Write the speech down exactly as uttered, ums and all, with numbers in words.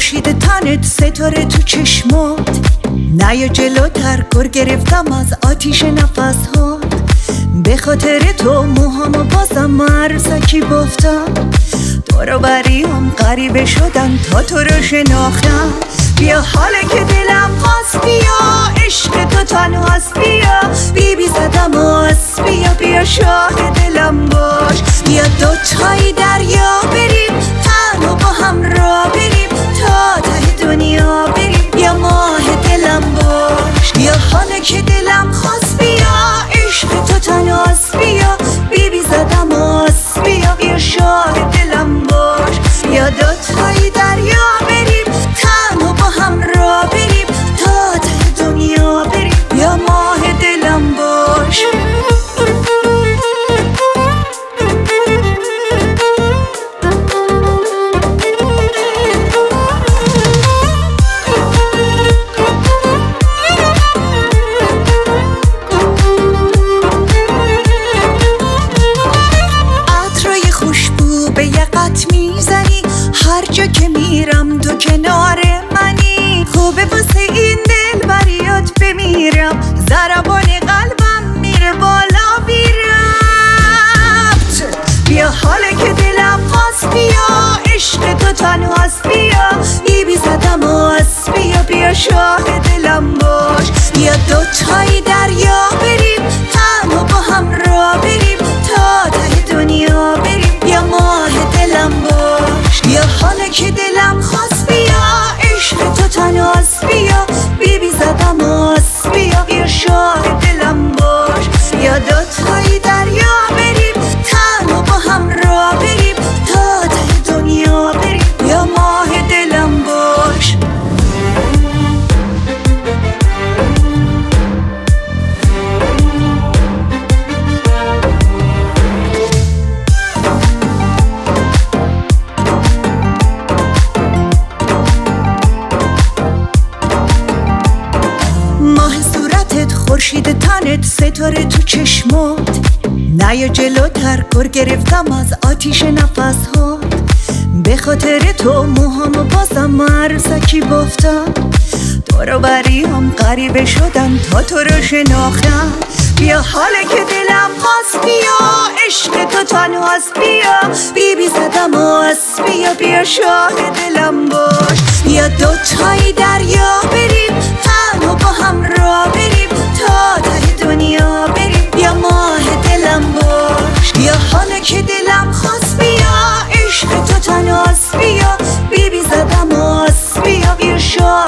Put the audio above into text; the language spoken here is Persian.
خورشید تنت ستاره تو چشمات، نیا جلوتر گر گرفتم از آتیش نفس ها. به خاطر تو موهامو بازم عروسکی بافتم، دور بریم غریبه شدن تا تو رو شناختم. بیا حالا که دلم خواست، بیا عشق تو تنهاست، بیا بی بی زدم آس، بیا بیا شاه دلم باش. بیا دوتایی دریا بریم، تنها با هم را بریم تا ته دنیا بریم، بیا ماه دلم باش. بیا حالا که دلم خواست، بیا عشق تو تنهاست، بیا بی بی زدم آس، بیا بیا شاه دلم باش. بیا دوتایی دریا بریم، تنها با هم را بریم تا ته دنیا بریم، بیا ماه دلم باش. عطرای خوشبو به یقت میزنی، هر جا که میرم تو کنار منی. خوبه واسه این دل بریات بمیرم، ضربان قلبم میره بالا بی ربط. بیا حالا که دلم خواست، بیا عشق تو تنهاست، بیا بی بی زدم آس، بیا بیا شاه دلم باش. بیا دوتایی دریا بریم، تنها با هم را بریم تا ته دنیا بریم، بیا ماه دلم باش. بیا حالا که دلم خواست، بیا عشق تو تنهاست، بیا بی بی زدم آس، بیا بیا شاه دلم باش. بیا دوتایی دریا بریم، تنها با هم را بریم تا ته دنیا بریم، بیا ماه دلم باش. ماه صورتت، خورشید تنت، ستاره تو چشمات، نیا جلوتر گر گرفتم از آتیش نفس ها. به خاطر تو موهامو بازم عروسکی بافتم، دور بریم غریبه شدن تا تو رو شناختم. بیا حالا که دلم خواست، بیا عشق تو تنهاست، بیا بی بی زدم آس، بیا بیا شاه دلم باش. بیا دوتایی دریا بریم، تنها با هم را بریم تا ته دنیا بریم، بیا ماه دلم باش. بیا حالا که دلم خواست، بیا عشق تو تنهاست، بیا بی بی زدم آس، بیا بیا شاه